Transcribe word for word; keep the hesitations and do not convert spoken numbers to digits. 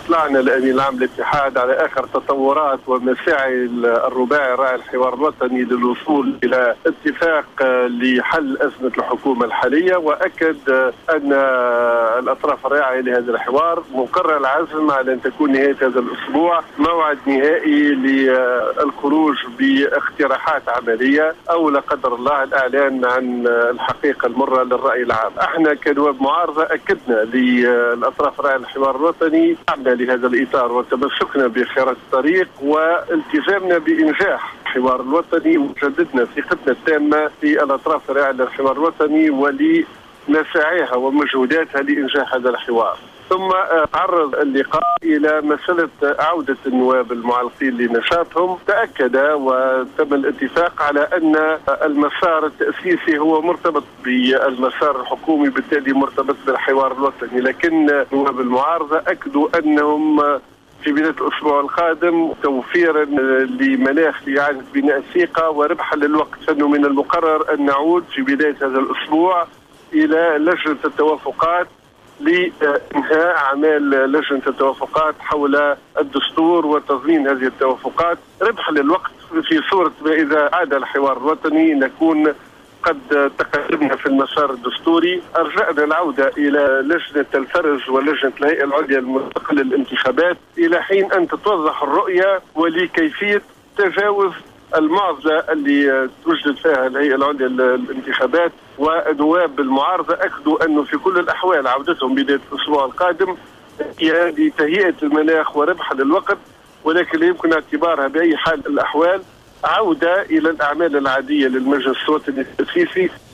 اطلعنا الامين العام للاتحاد على اخر تطورات ومساعي الرباعي الراعي الحوار الوطني للوصول الى اتفاق لحل ازمه الحكومه الحاليه، واكد ان الاطراف الراعيه لهذا الحوار مقرر العزم على ان تكون نهايه هذا الاسبوع موعد نهائي للخروج باقتراحات عمليه او لا قدر الله الاعلان عن الحقيقه المره للراي العام. احنا كنواب معارضه اكدنا للاطراف الراعيه الحوار الوطني عملنا لهذا الاطار وتمسكنا بخيارات الطريق والتزامنا بانجاح الحوار الوطني، وجددنا ثقتنا التامه في الاطراف الراعيه للحوار الوطني ولمساعيها ومجهوداتها لانجاح هذا الحوار. ثم تعرض اللقاء إلى مسألة عودة النواب المعلقين لنشاطهم. تأكد وتم الاتفاق على أن المسار التأسيسي هو مرتبط بالمسار الحكومي، بالتالي مرتبط بالحوار الوطني، لكن نواب المعارضة أكدوا أنهم في بداية الأسبوع القادم توفيرا لمناخ لإعادة بناء الثقة وربحا للوقت، فإنه من المقرر أن نعود في بداية هذا الأسبوع إلى لجنة التوافقات لإنهاء أعمال لجنة التوافقات حول الدستور وتضمين هذه التوافقات ربحا للوقت، في صورة ما إذا عاد الحوار الوطني نكون قد تقدمنا في المسار الدستوري. أرجعنا العودة إلى لجنة الفرج ولجنة الهيئة العليا المستقلة للانتخابات إلى حين أن تتوضح الرؤية ولكيفية تجاوز المعضلة اللي توجد فيها الهيئة العليا للانتخابات. ونواب المعارضة أكدوا أنه في كل الأحوال عودتهم بداية الأسبوع القادم هي لتهيئة المناخ وربح للوقت، ولكن لا يمكن اعتبارها بأي حال الأحوال عودة إلى الأعمال العادية للمجلس الوطني التأسيسي